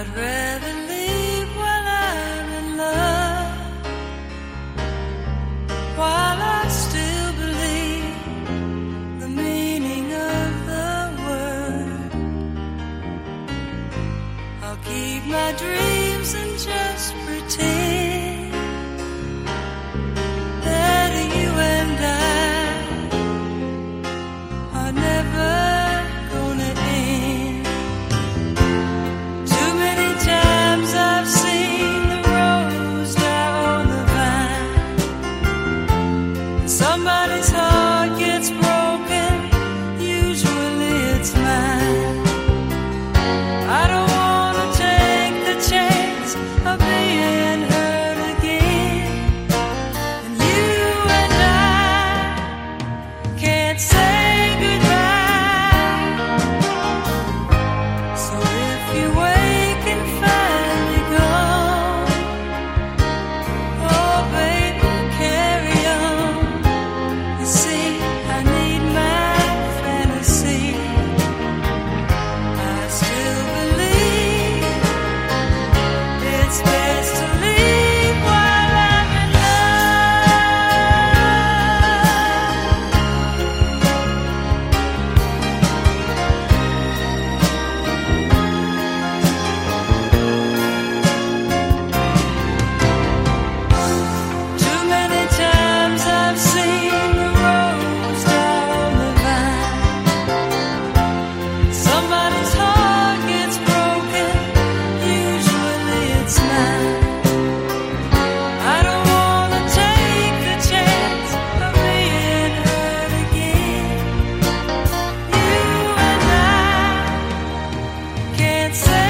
I'd rather leave while I'm in love, while I still believe the meaning of the word. I'll keep my dreams and just pretend that you and I are never gonna end. Too many times I've seen the rose die on the vine. Somebody's heart gets broken, usually it's mine. I don't wanna take the chance of being hurt again. And you and I can't say goodbye. So if you wake and find me gone, oh baby, carry on. You see, I need my fantasy. I still believe it's best to leave while I'm in love. Too many times I've seen the rose die on the vine. Somebody's heart gets broken, usually it's mine. I don't wanna take the chance of being hurt again. You and I can't say